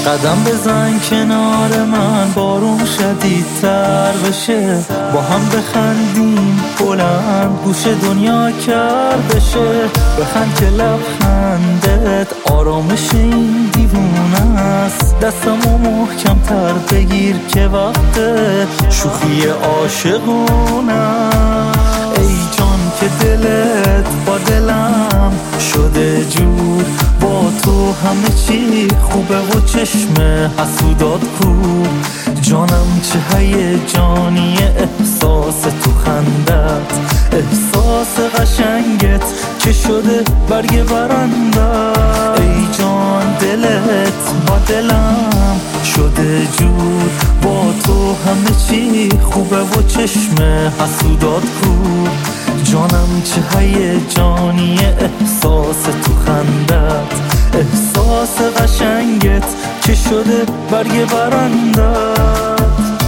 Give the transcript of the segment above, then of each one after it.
قدم بزن کنار من، بارون شدیدتر بشه، با هم بخندیم بلند، گوش دنیا کر بشه. بخند که لبخندت آرامش این دیوونه است، دستمو محکم تر بگیر که وقت شوخی عاشقونه. ای جان که دلت با دلم شده جور، با تو همه چی خوبه و چشم حسودات کور. جانم چه هیجانی احساس تو خندت، احساس قشنگت که شده برگ برنده. ای جان دلت با دلم شده جور، با تو همه چی خوبه و چشم حسودات کور. جانم چه هیجانی احساس تو خندت، احساس قشنگت که شده برگ برندت.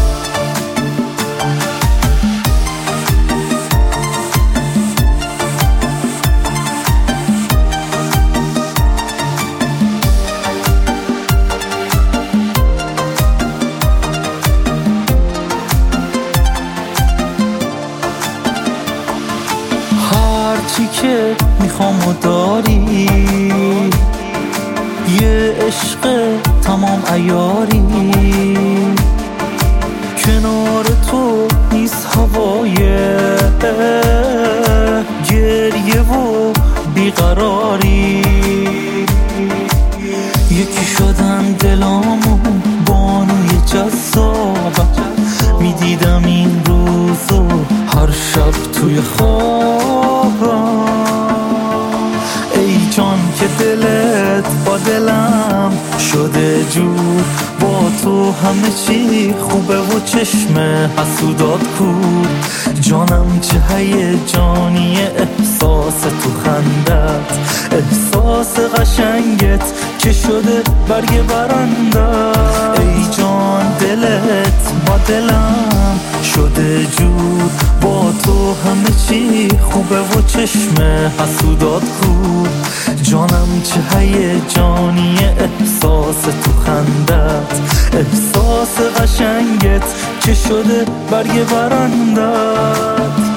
هرچی که میخوام و داری، یه عشق تمام عیاری، کنار تو نیست هوای گریه و بیقراری. یکی شدن دلامو بانوی جذابت، میدیدم این روزو هر شب توی خوابم. ای جان که دلت با دلم شده جور، با تو همه چی خوبه و چشم حسودات کور. جانم چه هیجانی احساس تو خندت، احساس قشنگت که شده برگ برندت. ای جان دلت با دلم شده جور، با تو همه چی خوبه و چشم حسودات کور. جانم چه هیجانی احساس تو خندت، احساس قشنگت که شده برگ برندت.